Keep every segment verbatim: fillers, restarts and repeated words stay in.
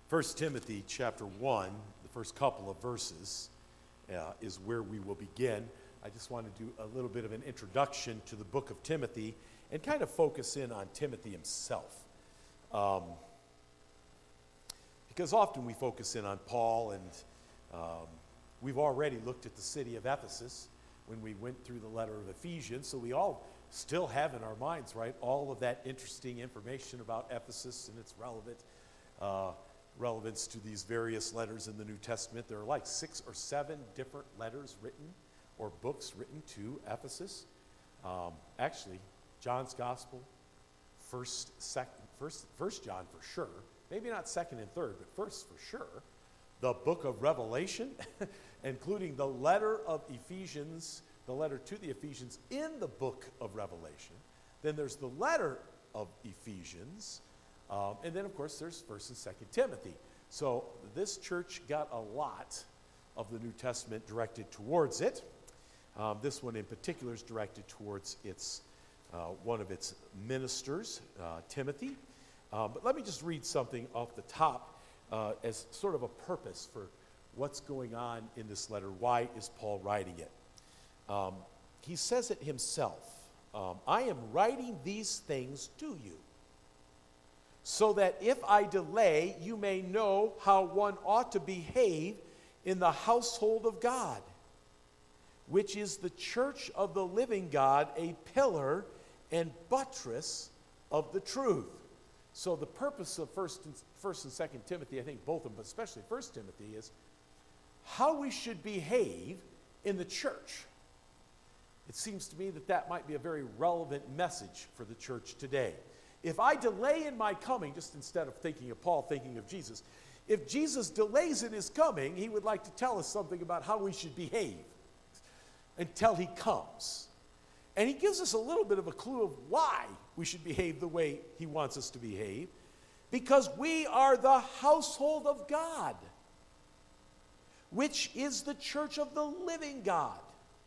First Timothy chapter one, the first couple of verses, uh, is where we will begin. I just want to do a little bit of an introduction to the book of Timothy and kind of focus in on Timothy himself. Um, because often we focus in on Paul, and um, we've already looked at the city of Ephesus when we went through the letter of Ephesians, so we all still have in our minds, right, all of that interesting information about Ephesus and its relevant uh, relevance to these various letters in the New Testament. There are like six or seven different letters written or books written to Ephesus. Um, actually, John's Gospel, first, second, first, first John for sure, maybe not second and third, but first for sure. The book of Revelation, including the letter of Ephesians, the letter to the Ephesians in the book of Revelation. Then there's the letter of Ephesians. Um, and then, of course, there's First and Second Timothy. So this church got a lot of the New Testament directed towards it. Um, this one in particular is directed towards its uh, one of its ministers, uh, Timothy. Um, but let me just read something off the top uh, as sort of a purpose for what's going on in this letter. Why is Paul writing it? Um, he says it himself. Um, I am writing these things to you, so that if I delay, you may know how one ought to behave in the household of God, which is the church of the living God, a pillar and buttress of the truth. So the purpose of First and, First and Second Timothy, I think both of them, but especially First Timothy, is how we should behave in the church. It seems to me that that might be a very relevant message for the church today. If I delay in my coming, just instead of thinking of Paul, thinking of Jesus, if Jesus delays in his coming, he would like to tell us something about how we should behave until he comes. And he gives us a little bit of a clue of why we should behave the way he wants us to behave. Because we are the household of God, which is the church of the living God,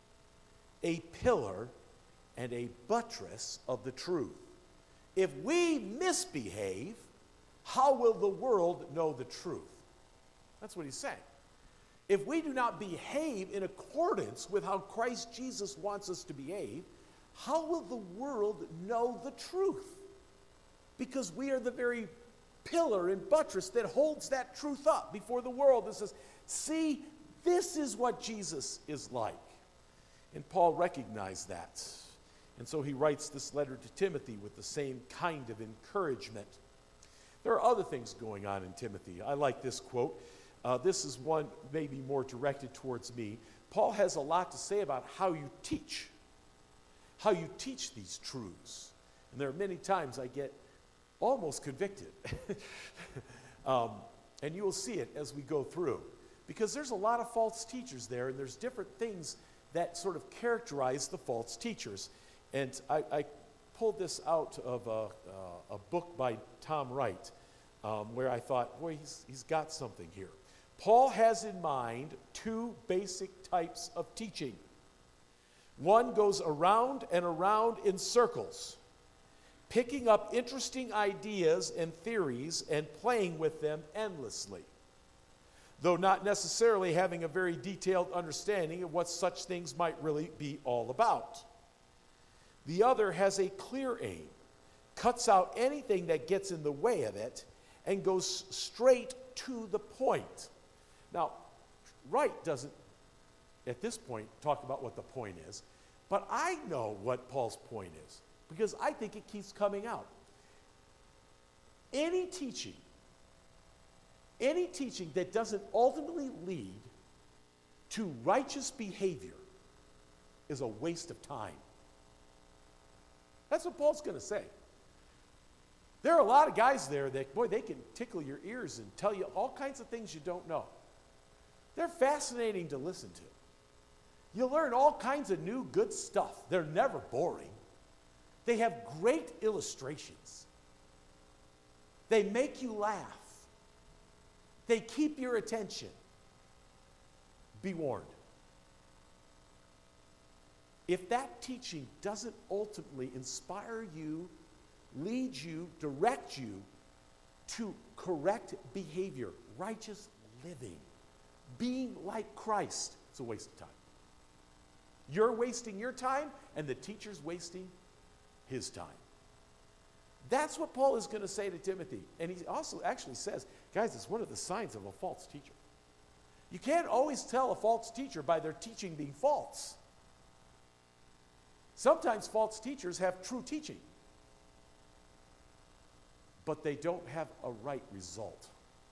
a pillar and a buttress of the truth. If we misbehave, how will the world know the truth? That's what he's saying. If we do not behave in accordance with how Christ Jesus wants us to behave, how will the world know the truth? Because we are the very pillar and buttress that holds that truth up before the world and says, see, this is what Jesus is like. And Paul recognized that. And so he writes this letter to Timothy with the same kind of encouragement. There are other things going on in Timothy. I like this quote. Uh, this is one maybe more directed towards me. Paul has a lot to say about how you teach, how you teach these truths. And there are many times I get almost convicted. um, and you will see it as we go through. Because there's a lot of false teachers there, and there's different things that sort of characterize the false teachers. And I, I pulled this out of a, uh, a book by Tom Wright, um, where I thought, boy, he's, he's got something here. Paul has in mind two basic types of teaching. One goes around and around in circles, picking up interesting ideas and theories and playing with them endlessly, though not necessarily having a very detailed understanding of what such things might really be all about. The other has a clear aim, cuts out anything that gets in the way of it, and goes straight to the point. Now, Wright doesn't, at this point, talk about what the point is, but I know what Paul's point is, because I think it keeps coming out. Any teaching, any teaching that doesn't ultimately lead to righteous behavior is a waste of time. That's what Paul's going to say. There are a lot of guys there that, boy, they can tickle your ears and tell you all kinds of things you don't know. They're fascinating to listen to. You learn all kinds of new good stuff. They're never boring. They have great illustrations. They make you laugh. They keep your attention. Be warned. If that teaching doesn't ultimately inspire you, lead you, direct you to correct behavior, righteous living, being like Christ. It's a waste of time. You're wasting your time, and the teacher's wasting his time. That's what Paul is going to say to Timothy. And he also actually says, guys, it's one of the signs of a false teacher. You can't always tell a false teacher by their teaching being false. Sometimes false teachers have true teaching, but they don't have a right result.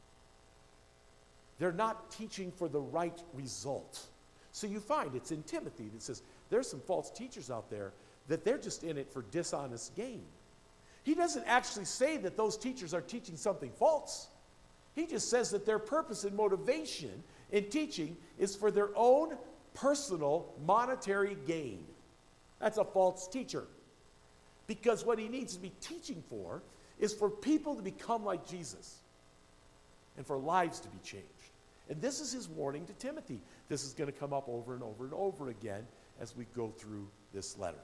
They're not teaching for the right result. So you find it's in Timothy that says there's some false teachers out there that they're just in it for dishonest gain. He doesn't actually say that those teachers are teaching something false. He just says that their purpose and motivation in teaching is for their own personal monetary gain. That's a false teacher. Because what he needs to be teaching for is for people to become like Jesus and for lives to be changed. And this is his warning to Timothy. This is going to come up over and over and over again as we go through this letter.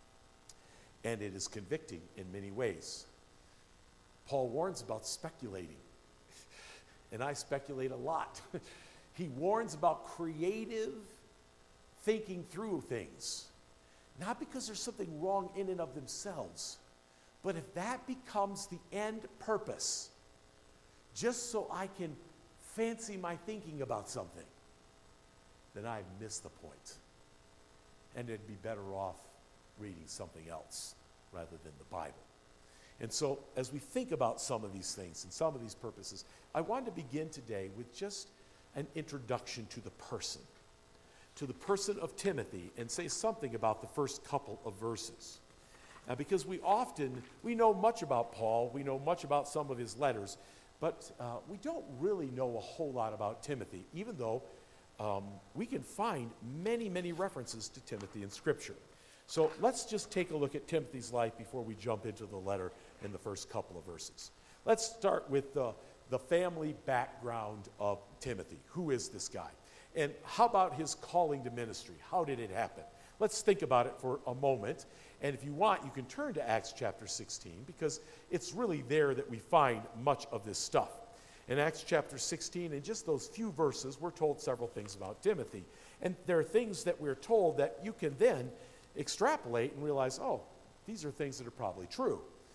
And it is convicting in many ways. Paul warns about speculating. And I speculate a lot. He warns about creative thinking through things. Not because there's something wrong in and of themselves, but if that becomes the end purpose, just so I can fancy my thinking about something, then I've missed the point. And it'd be better off reading something else rather than the Bible. And so as we think about some of these things and some of these purposes, I wanted to begin today with just an introduction to the person, to the person of Timothy, and say something about the first couple of verses. Now, because we often, we know much about Paul, we know much about some of his letters, but uh, we don't really know a whole lot about Timothy, even though um, we can find many, many references to Timothy in Scripture. So let's just take a look at Timothy's life before we jump into the letter in the first couple of verses. Let's start with the, the family background of Timothy. Who is this guy? And how about his calling to ministry? How did it happen? Let's think about it for a moment. And if you want, you can turn to Acts chapter sixteen, because it's really there that we find much of this stuff. In Acts chapter sixteen, in just those few verses, we're told several things about Timothy. And there are things that we're told that you can then extrapolate and realize, oh, these are things that are probably true.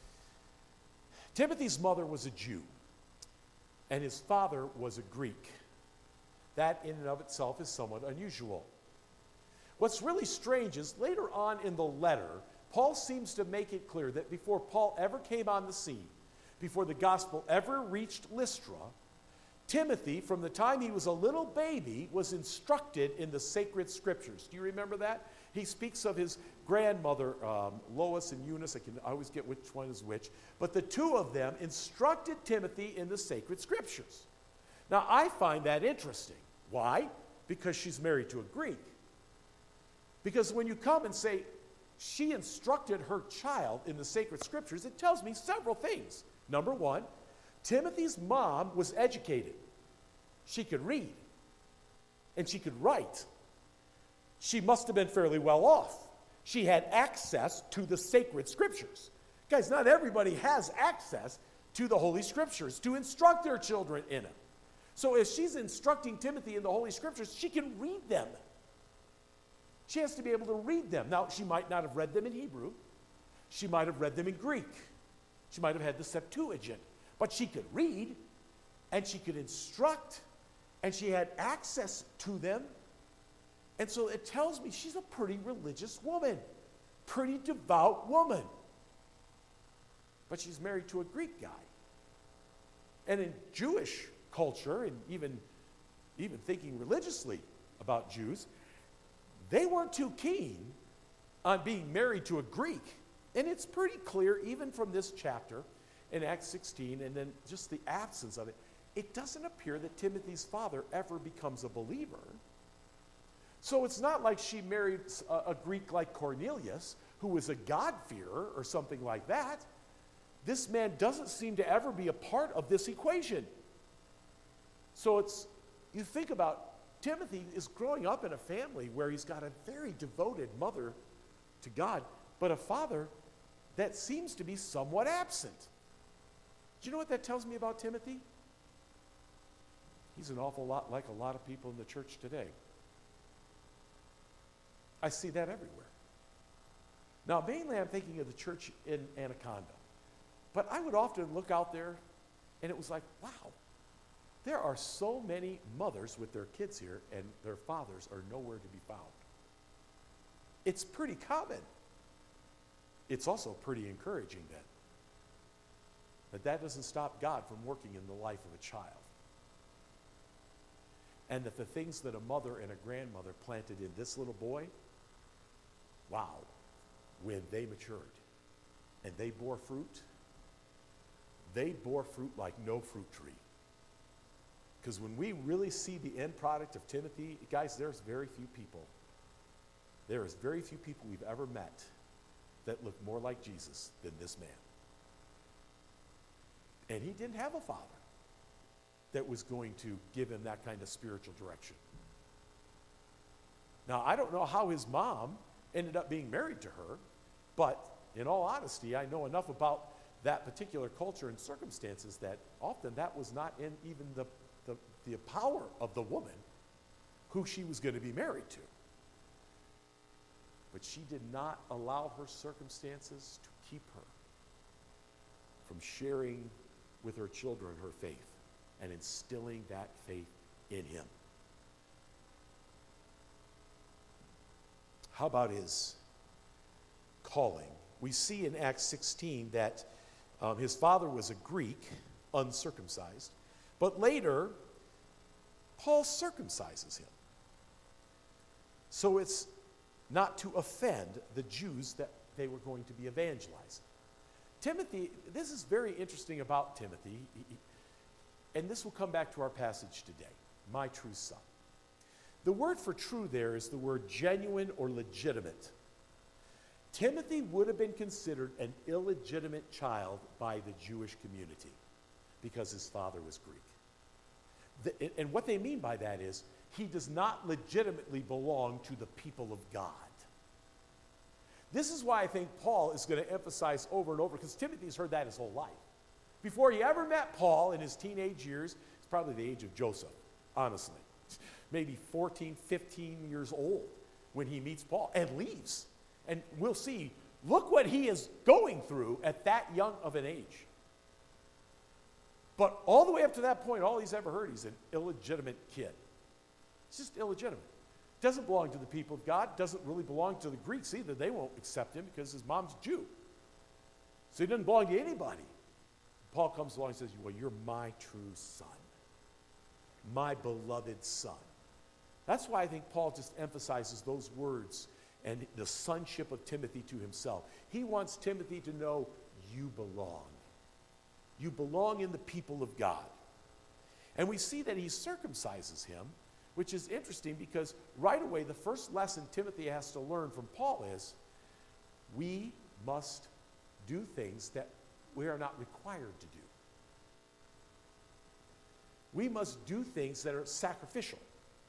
Timothy's mother was a Jew, and his father was a Greek. That in and of itself is somewhat unusual. What's really strange is later on in the letter, Paul seems to make it clear that before Paul ever came on the scene, before the gospel ever reached Lystra, Timothy, from the time he was a little baby, was instructed in the sacred scriptures. Do you remember that? He speaks of his grandmother, um, Lois and Eunice. I can always get which one is which. But the two of them instructed Timothy in the sacred scriptures. Now, I find that interesting. Why? Because she's married to a Greek. Because when you come and say, she instructed her child in the sacred scriptures, it tells me several things. Number one, Timothy's mom was educated. She could read, and she could write. She must have been fairly well off. She had access to the sacred scriptures. Guys, not everybody has access to the Holy Scriptures to instruct their children in it. So if she's instructing Timothy in the Holy Scriptures, she can read them. She has to be able to read them. Now, she might not have read them in Hebrew. She might have read them in Greek. She might have had the Septuagint. But she could read, and she could instruct, and she had access to them. And so it tells me she's a pretty religious woman, pretty devout woman. But she's married to a Greek guy. And in Jewish culture, and even, even thinking religiously about Jews, they weren't too keen on being married to a Greek. And it's pretty clear, even from this chapter in Acts sixteen, and then just the absence of it, it doesn't appear that Timothy's father ever becomes a believer. So it's not like she married a, a Greek like Cornelius, who was a God-fearer or something like that. This man doesn't seem to ever be a part of this equation. So it's, you think about Timothy is growing up in a family where he's got a very devoted mother to God, but a father that seems to be somewhat absent. Do you know what that tells me about Timothy? He's an awful lot like a lot of people in the church today. I see that everywhere. Now, mainly I'm thinking of the church in Anaconda. But I would often look out there, and it was like, wow, there are so many mothers with their kids here, and their fathers are nowhere to be found. It's pretty common. It's also pretty encouraging then. But that doesn't stop God from working in the life of a child. And that the things that a mother and a grandmother planted in this little boy, wow, when they matured and they bore fruit, they bore fruit like no fruit tree. Because when we really see the end product of Timothy, guys, there's very few people. There is very few people we've ever met that look more like Jesus than this man. And he didn't have a father that was going to give him that kind of spiritual direction. Now, I don't know how his mom ended up being married to her, but in all honesty, I know enough about that particular culture and circumstances that often that was not in even the, the, the power of the woman who she was going to be married to. But she did not allow her circumstances to keep her from sharing with her children her faith and instilling that faith in him. How about his calling? We see in Acts sixteen that um, his father was a Greek, uncircumcised, but later Paul circumcises him. So it's not to offend the Jews that they were going to be evangelizing. Timothy, this is very interesting about Timothy, he, he, and this will come back to our passage today, my true son. The word for true there is the word genuine or legitimate. Timothy would have been considered an illegitimate child by the Jewish community because his father was Greek. The, and what they mean by that is he does not legitimately belong to the people of God. This is why I think Paul is going to emphasize over and over, because Timothy's heard that his whole life. Before he ever met Paul in his teenage years, it's probably the age of Joseph, honestly. Maybe fourteen, fifteen years old when he meets Paul and leaves. And we'll see, look what he is going through at that young of an age. But all the way up to that point, all he's ever heard, he's an illegitimate kid. It's just illegitimate. Doesn't belong to the people of God, doesn't really belong to the Greeks either. They won't accept him because his mom's Jew. So he doesn't belong to anybody. Paul comes along and says, well, you're my true son, my beloved son. That's why I think Paul just emphasizes those words and the sonship of Timothy to himself. He wants Timothy to know you belong. You belong in the people of God. And we see that he circumcises him, which is interesting because right away the first lesson Timothy has to learn from Paul is we must do things that we are not required to do. We must do things that are sacrificial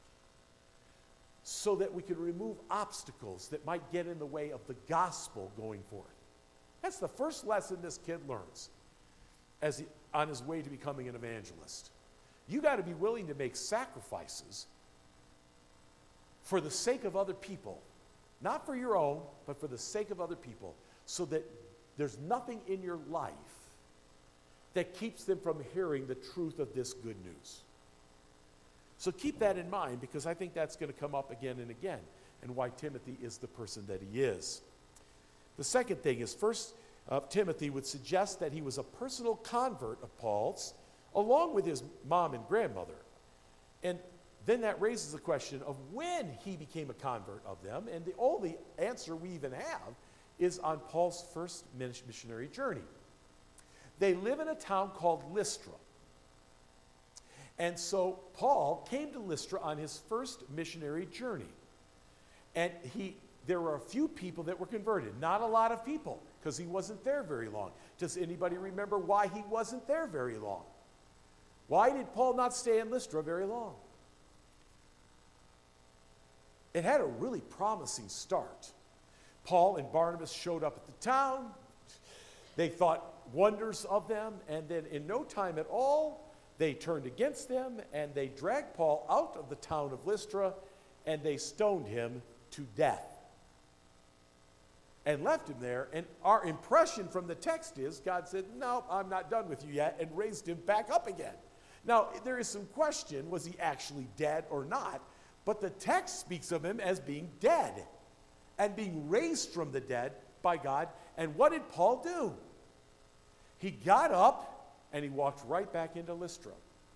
so that we can remove obstacles that might get in the way of the gospel going forth. That's the first lesson this kid learns as he, on his way to becoming an evangelist. You got to be willing to make sacrifices for the sake of other people, not for your own, but for the sake of other people, so that there's nothing in your life that keeps them from hearing the truth of this good news. So keep that in mind, because I think that's going to come up again and again, and why Timothy is the person that he is. The second thing is, First uh, Timothy would suggest that he was a personal convert of Paul's, along with his mom and grandmother. And then that raises the question of when he became a convert of them, and the only answer we even have is on Paul's first missionary journey. They live in a town called Lystra. And so Paul came to Lystra on his first missionary journey. And he, there were a few people that were converted, not a lot of people, because he wasn't there very long. Does anybody remember why he wasn't there very long? Why did Paul not stay in Lystra very long? It had a really promising start. Paul and Barnabas showed up at the town. They thought wonders of them, and then in no time at all, they turned against them, and they dragged Paul out of the town of Lystra, and they stoned him to death. And left him there, and our impression from the text is God said, no, I'm not done with you yet, and raised him back up again. Now, there is some question, was he actually dead or not? But the text speaks of him as being dead and being raised from the dead by God. And what did Paul do? He got up and he walked right back into Lystra.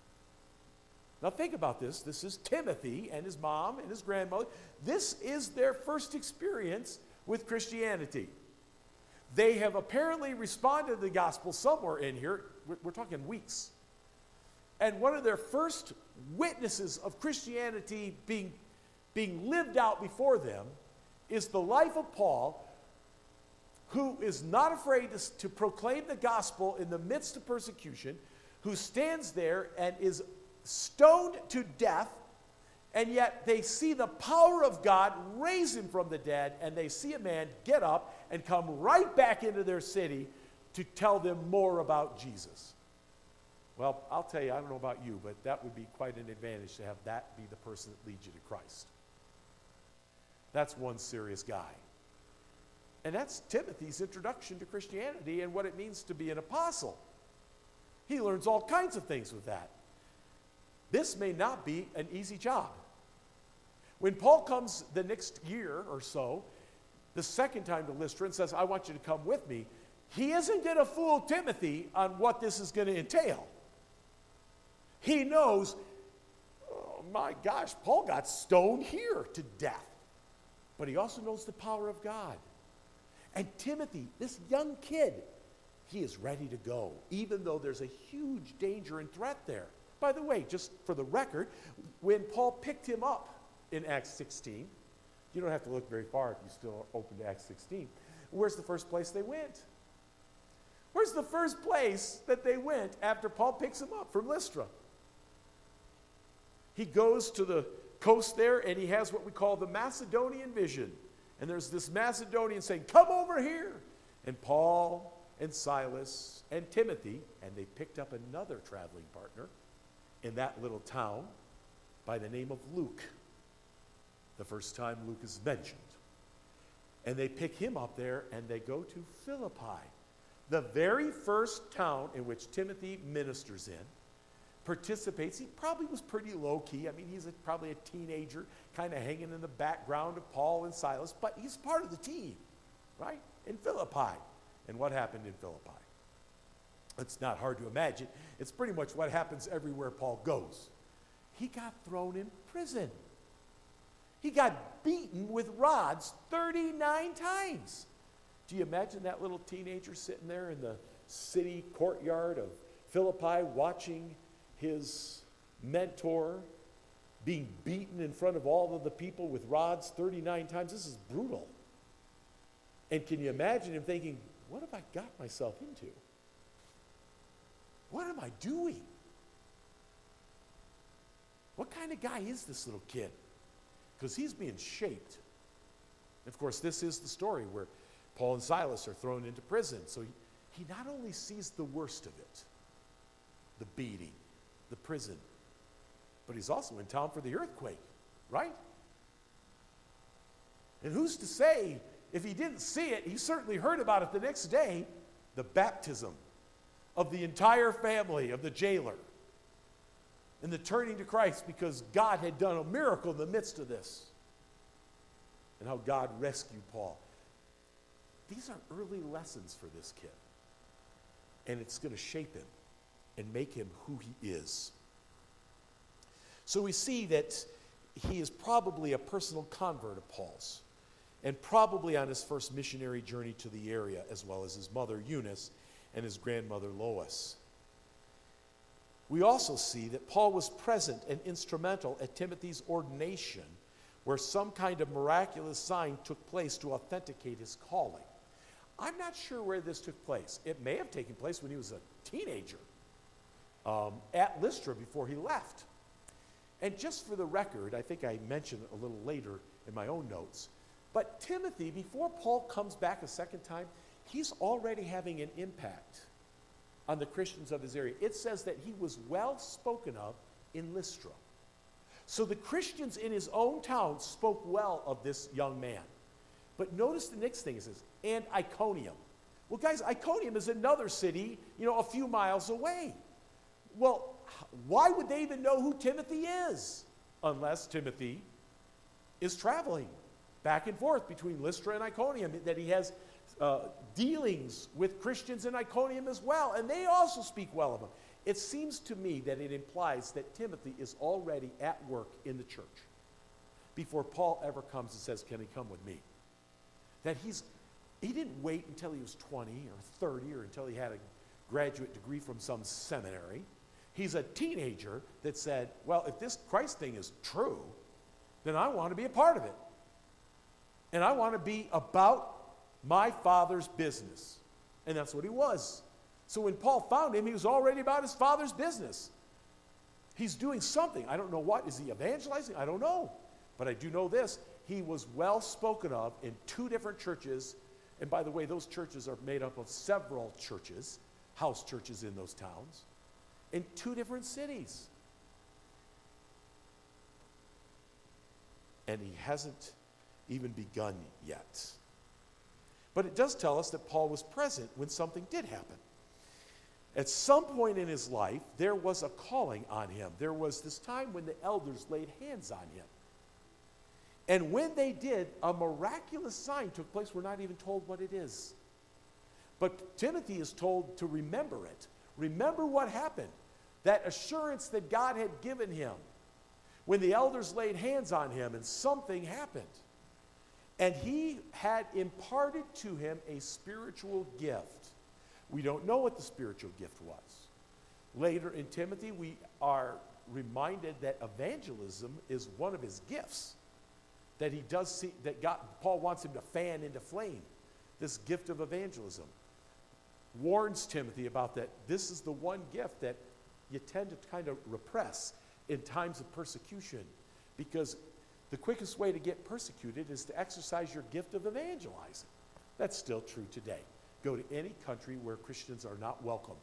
Now think about this. This is Timothy and his mom and his grandmother. This is their first experience with Christianity. They have apparently responded to the gospel somewhere in here. We're, we're talking weeks. And one of their first witnesses of Christianity being, being lived out before them is the life of Paul, who is not afraid to, to proclaim the gospel in the midst of persecution, who stands there and is stoned to death, and yet they see the power of God raise him from the dead, and they see a man get up and come right back into their city to tell them more about Jesus. Well, I'll tell you, I don't know about you, but that would be quite an advantage to have that be the person that leads you to Christ. That's one serious guy. And that's Timothy's introduction to Christianity and what it means to be an apostle. He learns all kinds of things with that. This may not be an easy job. When Paul comes the next year or so, the second time to Lystra and says, I want you to come with me, he isn't going to fool Timothy on what this is going to entail. He knows, oh my gosh, Paul got stoned here to death. But he also knows the power of God. And Timothy, this young kid, he is ready to go, even though there's a huge danger and threat there. By the way, just for the record, when Paul picked him up in Acts sixteen, you don't have to look very far if you still open to Acts sixteen, where's the first place they went? Where's the first place that they went after Paul picks him up from Lystra? He goes to the coast there, and he has what we call the Macedonian vision. And there's this Macedonian saying, come over here. And Paul and Silas and Timothy, and they picked up another traveling partner in that little town by the name of Luke. The first time Luke is mentioned. And they pick him up there, and they go to Philippi, the very first town in which Timothy ministers in, participates. He probably was pretty low-key. I mean, he's a, probably a teenager, kind of hanging in the background of Paul and Silas, but he's part of the team, right, in Philippi. And what happened in Philippi? It's not hard to imagine. It's pretty much what happens everywhere Paul goes. He got thrown in prison. He got beaten with rods thirty-nine times. Do you imagine that little teenager sitting there in the city courtyard of Philippi watching his mentor being beaten in front of all of the people with rods thirty-nine times? This is brutal. And can you imagine him thinking, what have I got myself into? What am I doing? What kind of guy is this little kid? Because he's being shaped. Of course, this is the story where Paul and Silas are thrown into prison. So he, he not only sees the worst of it, the beating, the prison, but he's also in town for the earthquake, right? And who's to say, if he didn't see it, he certainly heard about it the next day, the baptism of the entire family of the jailer and the turning to Christ because God had done a miracle in the midst of this, and how God rescued Paul. These are early lessons for this kid, and it's going to shape him and make him who he is. So we see that he is probably a personal convert of Paul's, and probably on his first missionary journey to the area, as well as his mother Eunice and his grandmother Lois. We also see that Paul was present and instrumental at Timothy's ordination, where some kind of miraculous sign took place to authenticate his calling. I'm not sure where this took place. It may have taken place when he was a teenager um, at Lystra before he left. And just for the record, I think I mentioned a little later in my own notes, but Timothy, before Paul comes back a second time, he's already having an impact on the Christians of his area. It says that he was well spoken of in Lystra. So the Christians in his own town spoke well of this young man. But notice the next thing it says, and Iconium. Well, guys, Iconium is another city, you know, a few miles away. Well, why would they even know who Timothy is? Unless Timothy is traveling back and forth between Lystra and Iconium, that he has uh, dealings with Christians in Iconium as well, and they also speak well of him. It seems to me that it implies that Timothy is already at work in the church before Paul ever comes and says, can he come with me? That he's, he didn't wait until he was twenty or thirty or until he had a graduate degree from some seminary. He's a teenager that said, well, if this Christ thing is true, then I want to be a part of it. And I want to be about my Father's business. And that's what he was. So when Paul found him, he was already about his Father's business. He's doing something. I don't know what. Is he evangelizing? I don't know. But I do know this. He was well spoken of in two different churches. And by the way, those churches are made up of several churches, house churches in those towns, in two different cities. And he hasn't even begun yet. But it does tell us that Paul was present when something did happen. At some point in his life, there was a calling on him. There was this time when the elders laid hands on him. And when they did, a miraculous sign took place. We're not even told what it is. But Timothy is told to remember it. Remember what happened. That assurance that God had given him when the elders laid hands on him and something happened. And he had imparted to him a spiritual gift. We don't know what the spiritual gift was. Later in Timothy, we are reminded that evangelism is one of his gifts. That he does see, that God, Paul wants him to fan into flame. This gift of evangelism. Warns Timothy about that. This is the one gift that you tend to kind of repress in times of persecution. Because the quickest way to get persecuted is to exercise your gift of evangelizing. That's still true today. Go to any country where Christians are not welcomed.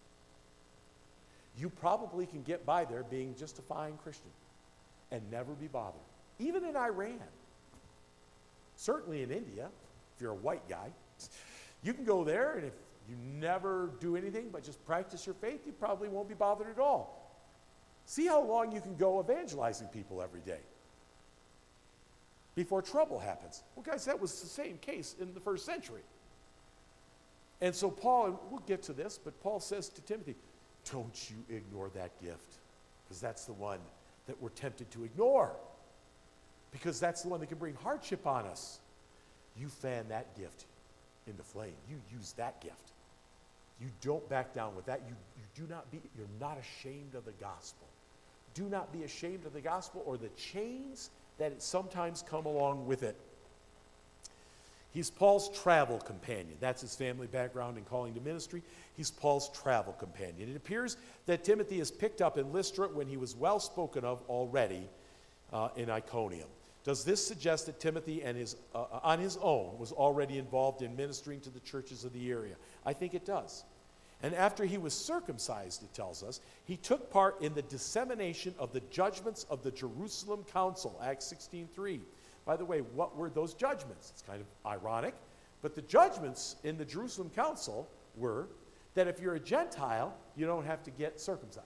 You probably can get by there being just a fine Christian and never be bothered. Even in Iran. Certainly in India, if you're a white guy. You can go there, and if you never do anything but just practice your faith, you probably won't be bothered at all. See how long you can go evangelizing people every day before trouble happens. Well, guys, that was the same case in the first century. And so Paul, and we'll get to this, but Paul says to Timothy, don't you ignore that gift, because that's the one that we're tempted to ignore, because that's the one that can bring hardship on us. You fan that gift into flame. You use that gift. You don't back down with that. You, you do not be, you're not ashamed of the gospel. Do not be ashamed of the gospel or the chains that sometimes come along with it. He's Paul's travel companion. That's his family background and calling to ministry. He's Paul's travel companion. It appears that Timothy is picked up in Lystra when he was well spoken of already uh, in Iconium. Does this suggest that Timothy and his, uh, on his own was already involved in ministering to the churches of the area? I think it does. And after he was circumcised, it tells us, he took part in the dissemination of the judgments of the Jerusalem Council, Acts sixteen three. By the way, what were those judgments? It's kind of ironic, but the judgments in the Jerusalem Council were that if you're a Gentile, you don't have to get circumcised.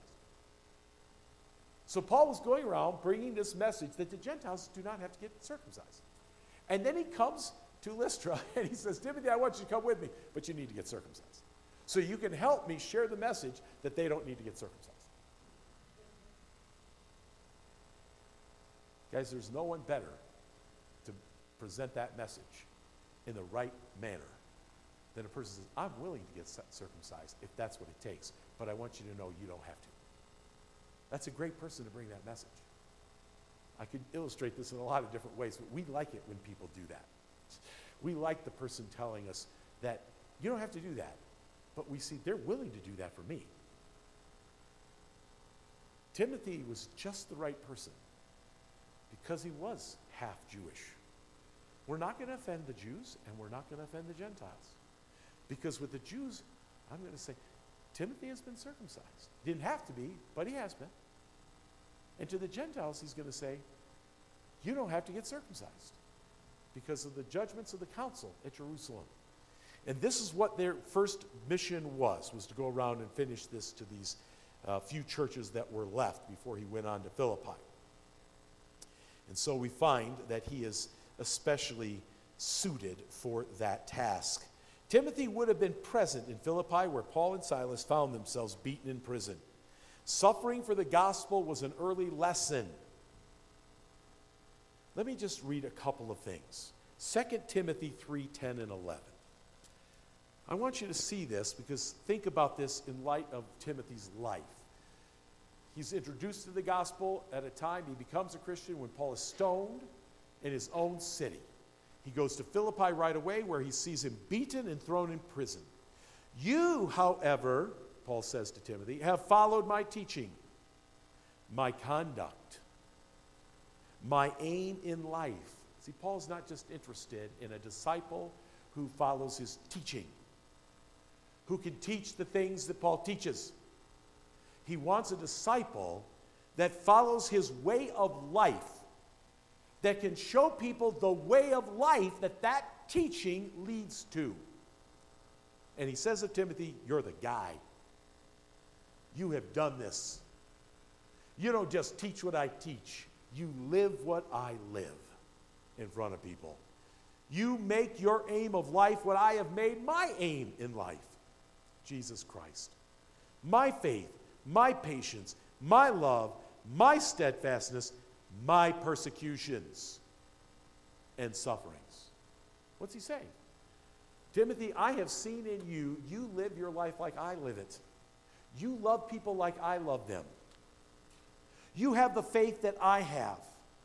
So Paul was going around bringing this message that the Gentiles do not have to get circumcised. And then he comes to Lystra and he says, Timothy, I want you to come with me, but you need to get circumcised. So you can help me share the message that they don't need to get circumcised. Guys, there's no one better to present that message in the right manner than a person says, I'm willing to get circumcised if that's what it takes, but I want you to know you don't have to. That's a great person to bring that message. I could illustrate this in a lot of different ways, but we like it when people do that. We like the person telling us that you don't have to do that, but we see they're willing to do that for me. Timothy was just the right person because he was half Jewish. We're not going to offend the Jews, and we're not going to offend the Gentiles. Because with the Jews, I'm going to say, Timothy has been circumcised. Didn't have to be, but he has been. And to the Gentiles, he's going to say, you don't have to get circumcised because of the judgments of the council at Jerusalem. And this is what their first mission was, was to go around and finish this to these uh, few churches that were left before he went on to Philippi. And so we find that he is especially suited for that task. Timothy would have been present in Philippi, where Paul and Silas found themselves beaten in prison. Suffering for the gospel was an early lesson. Let me just read a couple of things. Second Timothy three, ten, and eleven. I want you to see this because think about this in light of Timothy's life. He's introduced to the gospel at a time he becomes a Christian when Paul is stoned in his own city. He goes to Philippi right away, where he sees him beaten and thrown in prison. You, however, Paul says to Timothy, have followed my teaching, my conduct, my aim in life. See, Paul's not just interested in a disciple who follows his teaching, who can teach the things that Paul teaches. He wants a disciple that follows his way of life, that can show people the way of life that that teaching leads to. And he says to Timothy, you're the guy. You have done this. You don't just teach what I teach. You live what I live in front of people. You make your aim of life what I have made my aim in life. Jesus Christ. My faith, my patience, my love, my steadfastness, my persecutions and sufferings. What's he saying? Timothy, I have seen in you, you live your life like I live it. You love people like I love them. You have the faith that I have.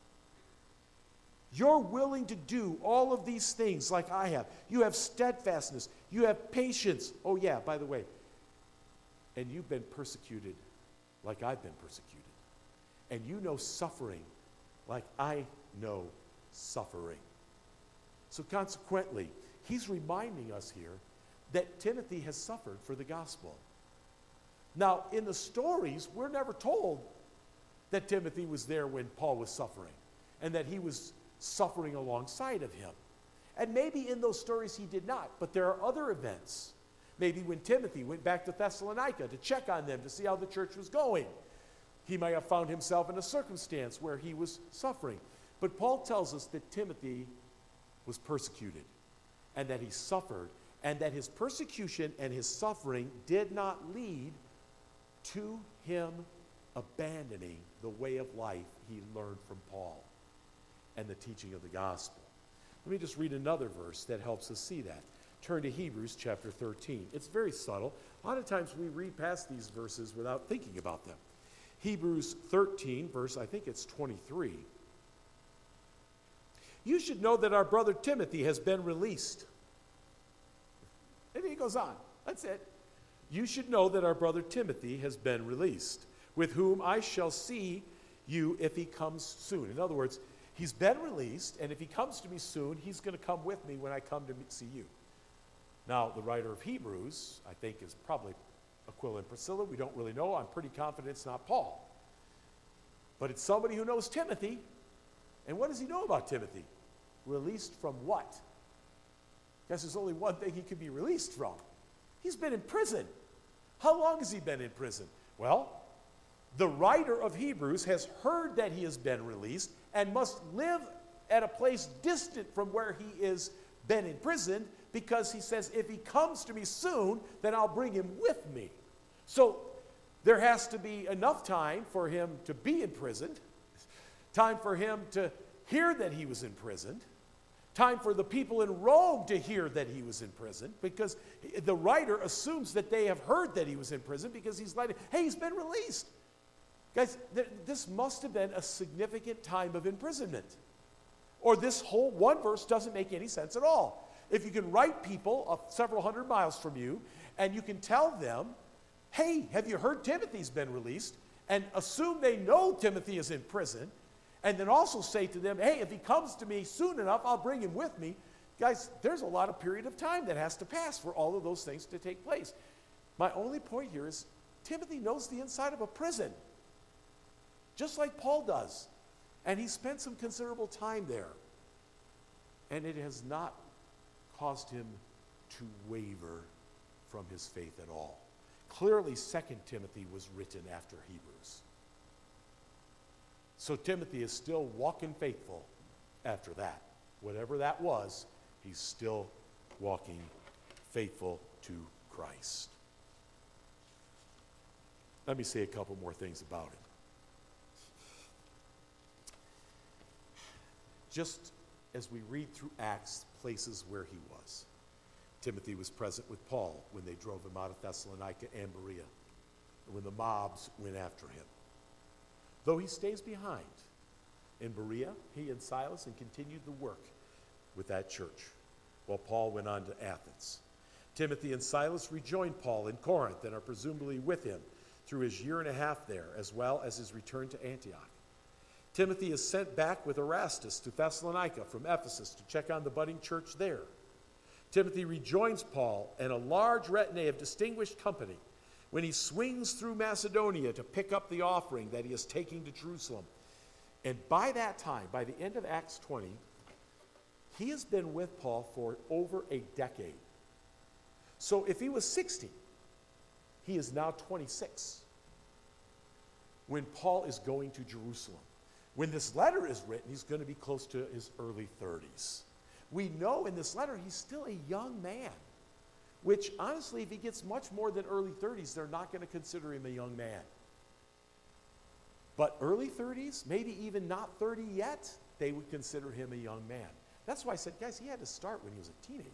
You're willing to do all of these things like I have. You have steadfastness. You have patience. Oh yeah, by the way, and you've been persecuted like I've been persecuted. And you know suffering like I know suffering. So consequently, he's reminding us here that Timothy has suffered for the gospel. Now, in the stories, we're never told that Timothy was there when Paul was suffering and that he was suffering alongside of him. And maybe in those stories he did not, but there are other events. Maybe when Timothy went back to Thessalonica to check on them to see how the church was going, he might have found himself in a circumstance where he was suffering. But Paul tells us that Timothy was persecuted and that he suffered, and that his persecution and his suffering did not lead to him abandoning the way of life he learned from Paul and the teaching of the gospel. Let me just read another verse that helps us see that. Turn to Hebrews chapter thirteen. It's very subtle. A lot of times we read past these verses without thinking about them. Hebrews thirteen, verse, I think it's twenty-three. You should know that our brother Timothy has been released. And he goes on. That's it. You should know that our brother Timothy has been released, with whom I shall see you if he comes soon. In other words, he's been released, and if he comes to me soon, he's going to come with me when I come to see you. Now, the writer of Hebrews, I think, is probably Aquila and Priscilla. We don't really know. I'm pretty confident it's not Paul. But it's somebody who knows Timothy. And what does he know about Timothy? Released from what? Guess there's only one thing he could be released from. He's been in prison. How long has he been in prison? Well, the writer of Hebrews has heard that he has been released and must live at a place distant from where he is been in prison, because he says, if he comes to me soon, then I'll bring him with me. So there has to be enough time for him to be imprisoned, time for him to hear that he was imprisoned, time for the people in Rome to hear that he was in prison, because the writer assumes that they have heard that he was in prison because he's like, hey, he's been released. Guys, th- this must have been a significant time of imprisonment. Or this whole one verse doesn't make any sense at all. If you can write people uh, several hundred miles from you, and you can tell them, hey, have you heard Timothy's been released? And assume they know Timothy is in prison, and then also say to them, hey, if he comes to me soon enough, I'll bring him with me. Guys, there's a lot of period of time that has to pass for all of those things to take place. My only point here is Timothy knows the inside of a prison, just like Paul does. And he spent some considerable time there. And it has not caused him to waver from his faith at all. Clearly, Second Timothy was written after Hebrews. So Timothy is still walking faithful after that. Whatever that was, he's still walking faithful to Christ. Let me say a couple more things about him. Just as we read through Acts, places where he was. Timothy was present with Paul when they drove him out of Thessalonica and Berea, when the mobs went after him. Though he stays behind in Berea, he and Silas and continued the work with that church, while Paul went on to Athens. Timothy and Silas rejoined Paul in Corinth and are presumably with him through his year and a half there, as well as his return to Antioch. Timothy is sent back with Erastus to Thessalonica from Ephesus to check on the budding church there. Timothy rejoins Paul and a large retinue of distinguished company when he swings through Macedonia to pick up the offering that he is taking to Jerusalem. And by that time, by the end of Acts twenty, he has been with Paul for over a decade. So if he was sixty, he is now twenty-six when Paul is going to Jerusalem. When this letter is written, he's going to be close to his early thirties. We know in this letter he's still a young man, which honestly, if he gets much more than early thirties, they're not going to consider him a young man. But early thirties, maybe even not thirty yet, they would consider him a young man. That's why I said, guys, he had to start when he was a teenager.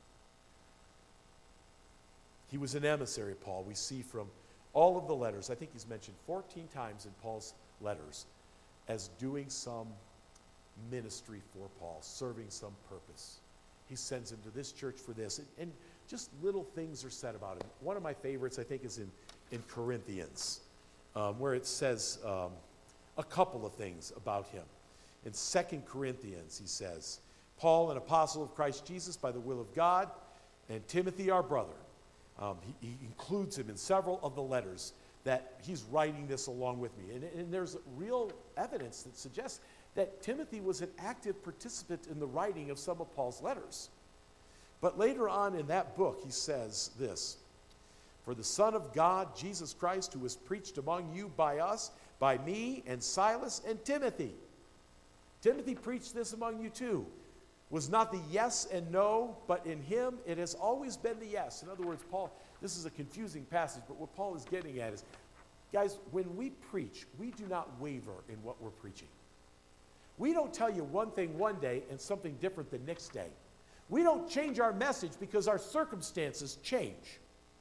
He was an emissary, Paul. We see from all of the letters, I think he's mentioned fourteen times in Paul's letters, as doing some ministry for Paul, serving some purpose. He sends him to this church for this. And, and just little things are said about him. One of my favorites, I think, is in, in Corinthians, um, where it says um, a couple of things about him. In Second Corinthians, he says, Paul, an apostle of Christ Jesus by the will of God, and Timothy, our brother. Um, he, he includes him in several of the letters that he's writing this along with me. And, and there's real evidence that suggests that Timothy was an active participant in the writing of some of Paul's letters. But later on in that book, he says this, for the Son of God, Jesus Christ, who was preached among you by us, by me and Silas and Timothy. Timothy preached this among you too. Was not the yes and no, but in him it has always been the yes. In other words, Paul, this is a confusing passage, but what Paul is getting at is, guys, when we preach, we do not waver in what we're preaching. We don't tell you one thing one day and something different the next day. We don't change our message because our circumstances change.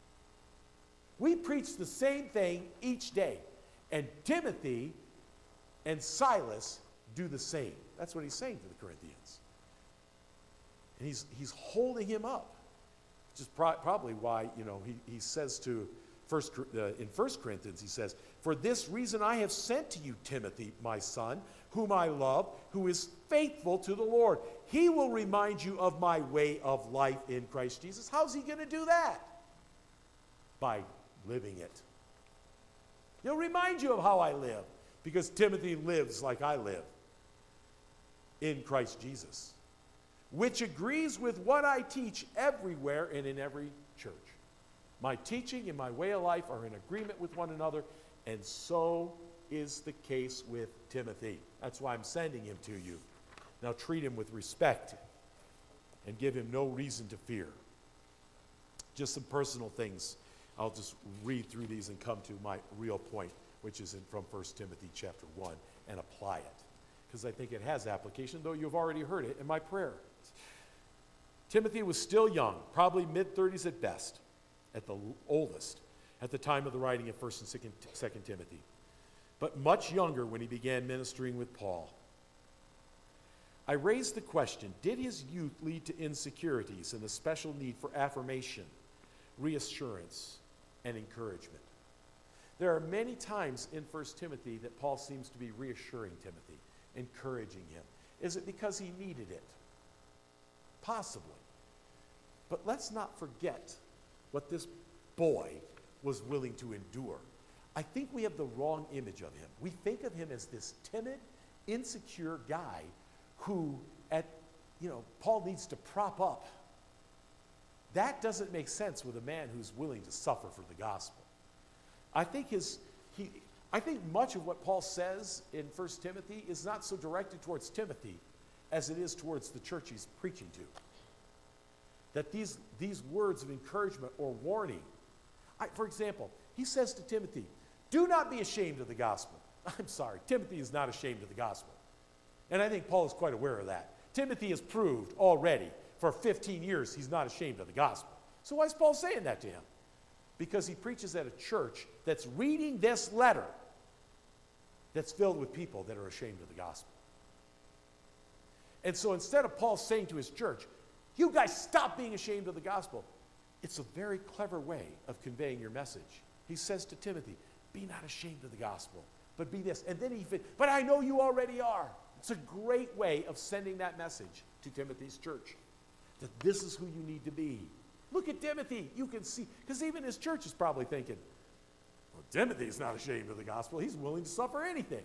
We preach the same thing each day. And Timothy and Silas do the same. That's what he's saying to the Corinthians. And he's, he's holding him up. Which is pro- probably why, you know, he, he says to, first, uh, in First Corinthians, he says, for this reason I have sent to you Timothy, my son, whom I love, who is faithful to the Lord. He will remind you of my way of life in Christ Jesus. How's he going to do that? By living it. He'll remind you of how I live, because Timothy lives like I live in Christ Jesus, which agrees with what I teach everywhere and in every church. My teaching and my way of life are in agreement with one another, and so is the case with Timothy. That's why I'm sending him to you. Now treat him with respect and give him no reason to fear. Just some personal things. I'll just read through these and come to my real point, which is in, from First Timothy chapter one, and apply it. Because I think it has application, though you've already heard it in my prayer. Timothy was still young, probably mid-thirties at best, at the oldest, at the time of the writing of First and Second, Second Timothy, but much younger when he began ministering with Paul. I raised the question, did his youth lead to insecurities and a special need for affirmation, reassurance, and encouragement? There are many times in First Timothy that Paul seems to be reassuring Timothy, encouraging him. Is it because he needed it? Possibly. But let's not forget what this boy was willing to endure. I think we have the wrong image of him. We think of him as this timid, insecure guy who, at, you know, Paul needs to prop up. That doesn't make sense with a man who's willing to suffer for the gospel. I think his, he, I think much of what Paul says in First Timothy is not so directed towards Timothy as it is towards the church he's preaching to. That these, these words of encouragement or warning, I, for example, he says to Timothy, do not be ashamed of the gospel. I'm sorry, Timothy is not ashamed of the gospel. And I think Paul is quite aware of that. Timothy has proved already for fifteen years he's not ashamed of the gospel. So why is Paul saying that to him? Because he preaches at a church that's reading this letter that's filled with people that are ashamed of the gospel. And so instead of Paul saying to his church, you guys stop being ashamed of the gospel, it's a very clever way of conveying your message. He says to Timothy, be not ashamed of the gospel, but be this. And then he, but I know you already are. It's a great way of sending that message to Timothy's church, that this is who you need to be. Look at Timothy. You can see, because even his church is probably thinking, well, Timothy's not ashamed of the gospel. He's willing to suffer anything.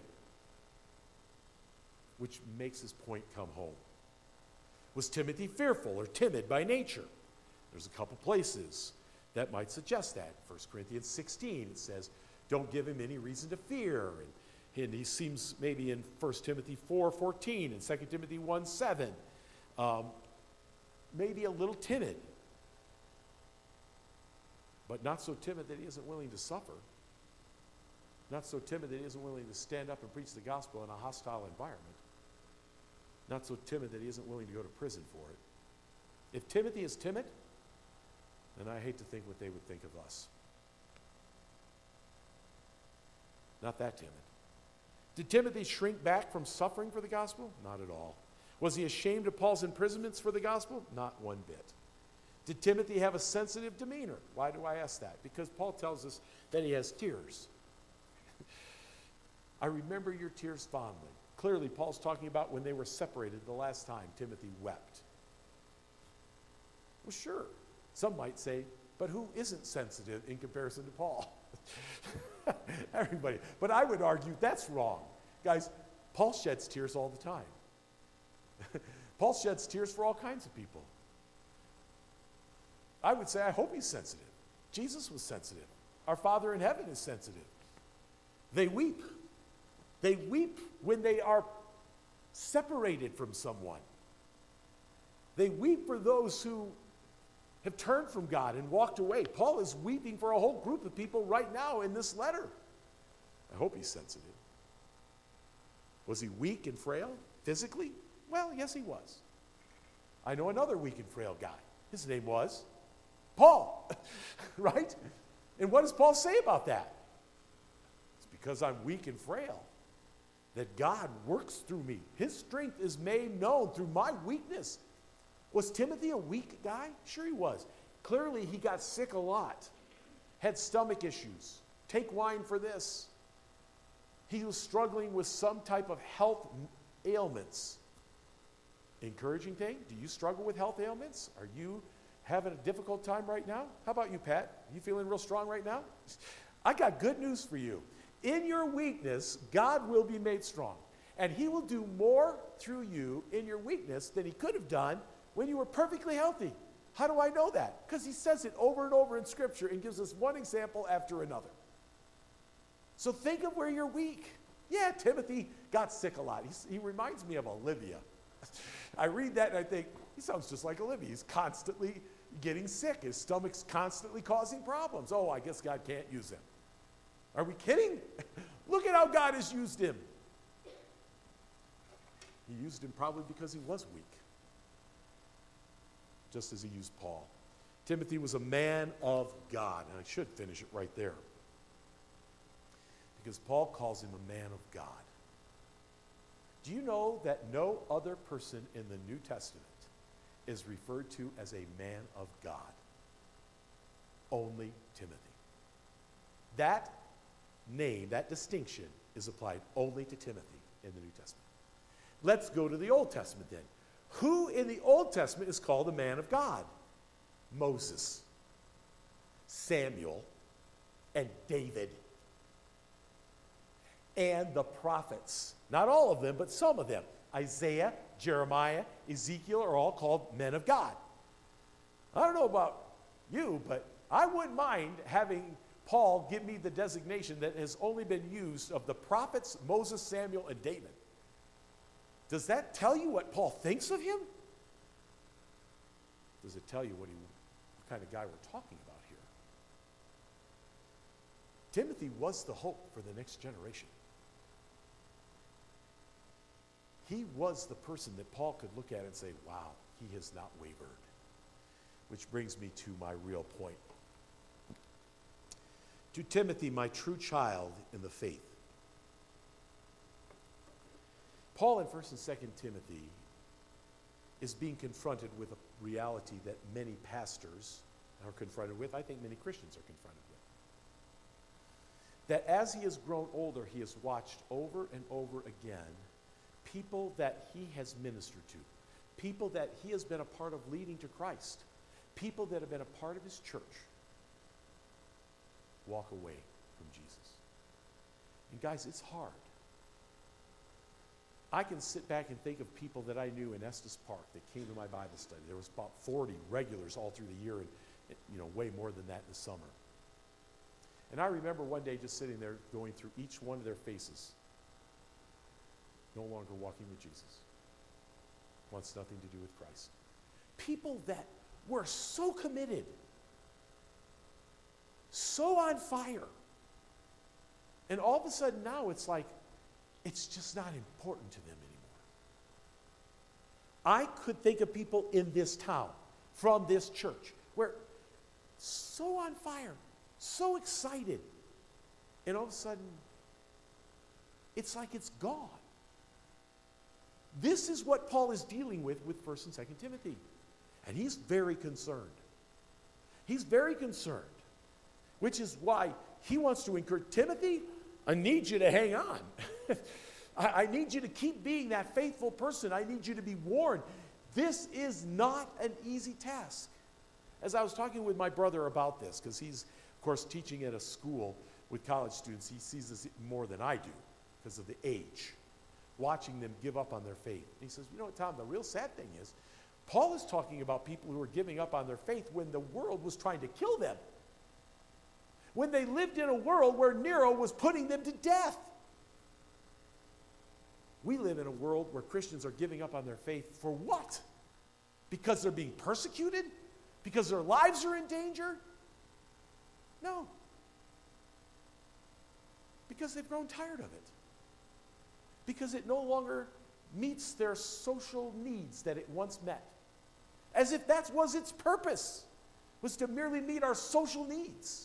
Which makes his point come home. Was Timothy fearful or timid by nature? There's a couple places that might suggest that. First Corinthians sixteen, it says, don't give him any reason to fear. And, and he seems maybe in First Timothy four fourteen and Second Timothy one seven, um, maybe a little timid. But not so timid that he isn't willing to suffer. Not so timid that he isn't willing to stand up and preach the gospel in a hostile environment. Not so timid that he isn't willing to go to prison for it. If Timothy is timid, then I hate to think what they would think of us. Not that timid. Did Timothy shrink back from suffering for the gospel? Not at all. Was he ashamed of Paul's imprisonments for the gospel? Not one bit. Did Timothy have a sensitive demeanor? Why do I ask that? Because Paul tells us that he has tears. I remember your tears fondly. Clearly, Paul's talking about when they were separated the last time Timothy wept. Well, sure. Some might say, but who isn't sensitive in comparison to Paul? Everybody. But I would argue that's wrong. Guys, Paul sheds tears all the time. Paul sheds tears for all kinds of people. I would say I hope he's sensitive. Jesus was sensitive. Our Father in heaven is sensitive. They weep. They weep when they are separated from someone. They weep for those who have turned from God and walked away. Paul is weeping for a whole group of people right now in this letter. I hope he's sensitive. Was he weak and frail physically? Well, yes, he was. I know another weak and frail guy. His name was Paul, right? And what does Paul say about that? It's because I'm weak and frail that God works through me. His strength is made known through my weakness. Was Timothy a weak guy? Sure he was. Clearly he got sick a lot, had stomach issues. Take wine for this. He was struggling with some type of health ailments. Encouraging thing, do you struggle with health ailments? Are you having a difficult time right now? How about you, Pat? You feeling real strong right now? I got good news for you. In your weakness, God will be made strong. And he will do more through you in your weakness than he could have done when you were perfectly healthy. How do I know that? Because he says it over and over in Scripture and gives us one example after another. So think of where you're weak. Yeah, Timothy got sick a lot. He's, he reminds me of Olivia. I read that and I think, he sounds just like Olivia. He's constantly getting sick. His stomach's constantly causing problems. Oh, I guess God can't use him. Are we kidding? Look at how God has used him. He used him probably because he was weak, just as he used Paul. Timothy was a man of God, and I should finish it right there, because Paul calls him a man of God. Do you know that no other person in the New Testament is referred to as a man of God? Only Timothy. That name, that distinction, is applied only to Timothy in the New Testament. Let's go to the Old Testament then. Who in the Old Testament is called a man of God? Moses, Samuel, and David and the prophets. Not all of them, but some of them. Isaiah, Jeremiah, Ezekiel are all called men of God. I don't know about you, but I wouldn't mind having Paul give me the designation that has only been used of the prophets, Moses, Samuel, and David. Does that tell you what Paul thinks of him? Does it tell you what, he, what kind of guy we're talking about here? Timothy was the hope for the next generation. He was the person that Paul could look at and say, wow, he has not wavered. Which brings me to my real point. To Timothy, my true child in the faith. Paul in First and Second Timothy is being confronted with a reality that many pastors are confronted with. I think many Christians are confronted with. That as he has grown older, he has watched over and over again people that he has ministered to, people that he has been a part of leading to Christ, people that have been a part of his church, walk away from Jesus. And guys, it's hard. I can sit back and think of people that I knew in Estes Park that came to my Bible study. There was about forty regulars all through the year, and you know, way more than that in the summer. And I remember one day just sitting there going through each one of their faces. No longer walking with Jesus. Wants nothing to do with Christ. People that were so committed, so on fire. And all of a sudden now it's like, it's just not important to them anymore. I could think of people in this town, from this church, where so on fire, so excited, and all of a sudden, it's like it's gone. This is what Paul is dealing with with First and Second Timothy. And he's very concerned. He's very concerned, which is why he wants to encourage Timothy, I need you to hang on. I, I need you to keep being that faithful person. I need you to be warned. This is not an easy task. As I was talking with my brother about this, because he's, of course, teaching at a school with college students, he sees this more than I do because of the age, watching them give up on their faith. And he says, you know what, Tom, the real sad thing is, Paul is talking about people who were giving up on their faith when the world was trying to kill them. When they lived in a world where Nero was putting them to death. We live in a world where Christians are giving up on their faith for what? Because they're being persecuted? Because their lives are in danger? No. Because they've grown tired of it. Because it no longer meets their social needs that it once met. As if that was its purpose, was to merely meet our social needs.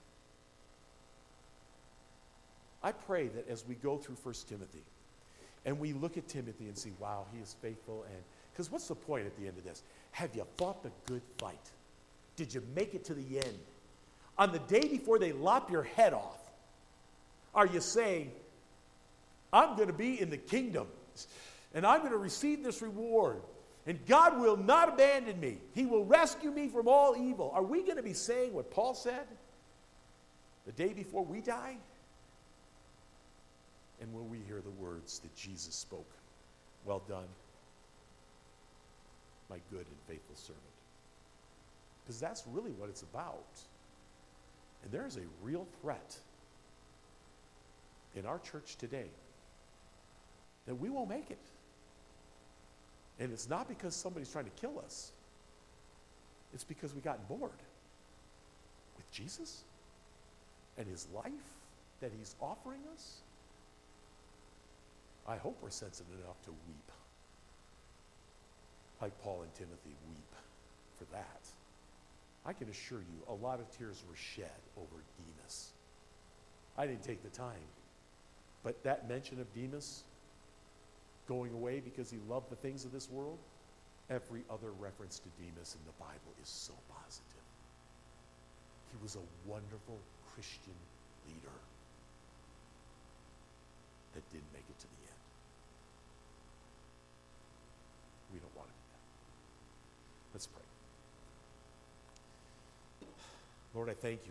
I pray that as we go through First Timothy, and we look at Timothy and see, wow, he is faithful, and because what's the point at the end of this? Have you fought the good fight? Did you make it to the end? On the day before they lop your head off, are you saying, I'm going to be in the kingdom, and I'm going to receive this reward, and God will not abandon me. He will rescue me from all evil. Are we going to be saying what Paul said the day before we die? And when we hear the words that Jesus spoke, well done, my good and faithful servant. Because that's really what it's about. And there is a real threat in our church today that we won't make it. And it's not because somebody's trying to kill us. It's because we've gotten bored with Jesus and his life that he's offering us. I hope we're sensitive enough to weep, like Paul and Timothy weep for that. I can assure you, a lot of tears were shed over Demas. I didn't take the time, but that mention of Demas going away because he loved the things of this world, every other reference to Demas in the Bible is so positive. He was a wonderful Christian leader that didn't make it to the end. We don't want to do that. Let's pray. Lord, I thank you